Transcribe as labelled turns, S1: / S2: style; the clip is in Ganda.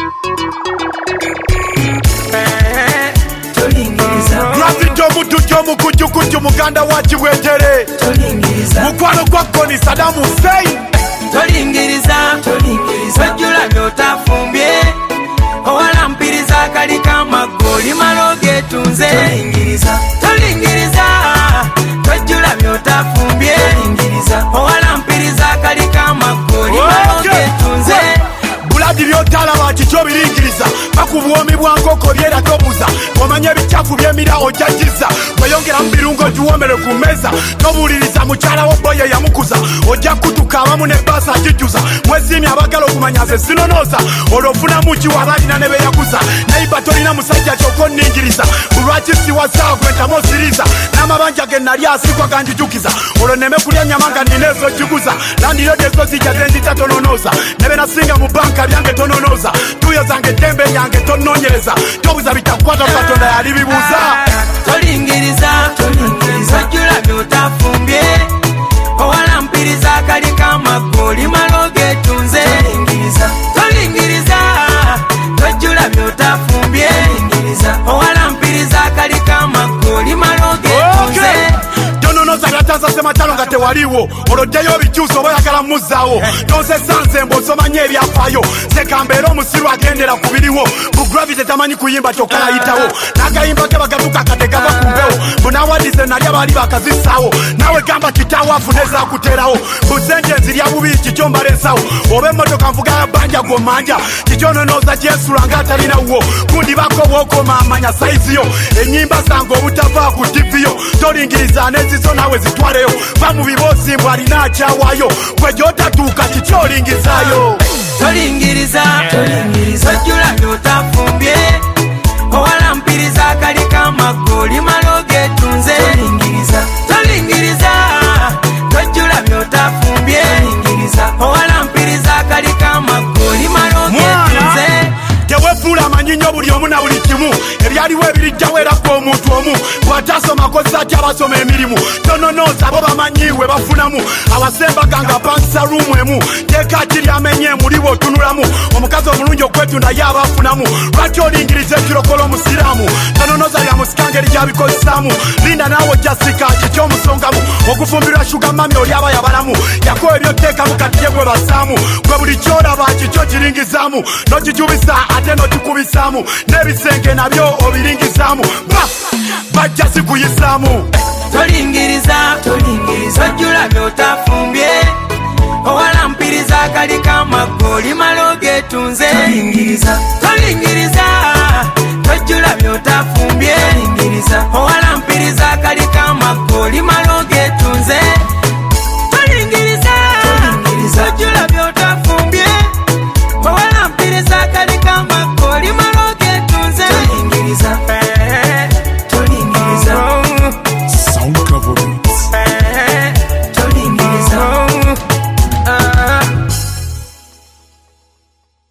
S1: Mukuju muganda wa Kiwetere mukwano gwako ni Saddam Hussein
S2: tolingiriza tojjula byotafumbye owalampiriza akalika magoli maloge tunze tolingiriza tojjula byotafumbye owalampiriza akalika magoli maloge tunze
S1: buladi byotalaba kikyo biringiriza bakubuwomi bwa nkoko byera tobuza omanya ebicafu byemira ojagiza weyongera mu birungo giwomere ku meza tobuuliriza mukyala wo boye yamukuza ojja kutuka abamu ne basa agijuza mwesiimya abagala okumanya ze sinonooza olwofunamu kiwa abalina ne beyakuza nayiba tolina musajja kyokka onningiriza bulwaki siwasaa gwentamu osiriza n'amabanja ge nali asigwa ganjijukiza olwo nneme kulya nyama nga nina ezo giguza landirodo ezo zijja zenzita tononooza ne benasinga mu banka byange tononooza tuyo zange eddembe lyange tonnoonyereza tobuza bitakukwata katonda yali bibuuza
S2: tolingiriza tojjula byotafumbye owalampiriza akalika magoli maloge tunze tolingiriza tojjula byotafumbye owalampiriza akalika magoli maloge tunze
S1: tononoza gataza sematalo nga tewaliwo oloddeyo bikyusa oba oyagala muzzaawo tonsesanze mbw'osomanya ebyafaayo sekambeera omusiru agendera ku biriwo bugravity tamanyi kuyimba kyokka yayitawo n'akayimba ke bagatuka kategava ku mpewo bunawadize nali abaali bakazisaawo nawe gamba kitaawo afune ezakuterawo busentensi lya bubi kikyo mbala ensawo oba emmotoka nvuga ya bbanja gw'omanja kikyononooza kyesula ng'atalinawwo kundibako bw'okoma amanya sayiziyo ennyimba zange obutava ku tiviyo tolingiriza n'ezizo nawe zitwaleyo va mu biboosi mbw alina akyawaayo gwe gy'otatuuka kikyolingizaayo
S2: tolingiriza tojjula byotafumbye owalampiriza akalika magoli maloge tunze tolingiriza tojjula byotafumbye owalampiriza akalika magoli maloge tunze
S1: tewefuula amanyinyo buli omu na buli kimu ebyaliwo ebirijjawo era ku omuntu omu bw'atasoma kozesa ky abasoma emirimu tononooza bo bamanyiwe bafunamu abasembaganga pansa ruumu emu teeka kiri amenye muliwo otunulamu omukazi omulungi okwetunda ye abafunamu lwaki olingiriza ekirokola omusiraamu tononooza bya musikange eri gyabikozesaamu linda naawe ojjasika kikyomusongamu okufumbirwa shuga mami oli aba yabalamu yakowa ebyoteekamu kati ye gwe basaamu gwe buli kyolaba kikyo kiringizaamu n'okijubisa ate n'okikubisaamu n'ebisenge nabyo obiringizaamu bajja sikuyisaamu
S2: tolingiriza tojjula byotafumbye owalampiriza akalika magoli maloge tunze